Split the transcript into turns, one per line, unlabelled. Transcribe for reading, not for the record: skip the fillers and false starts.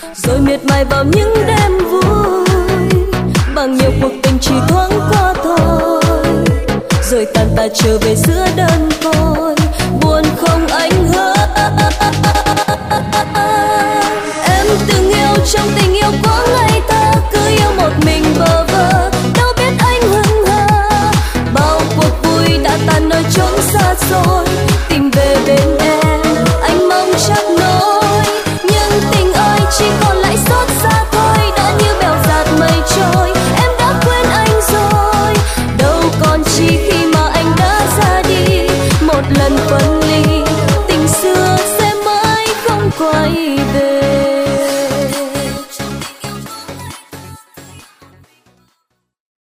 rồi miệt mài vào những đêm vui, bằng nhiều cuộc tình chỉ thoáng qua thôi, rồi tàn tạ trở về giữa đơn côi.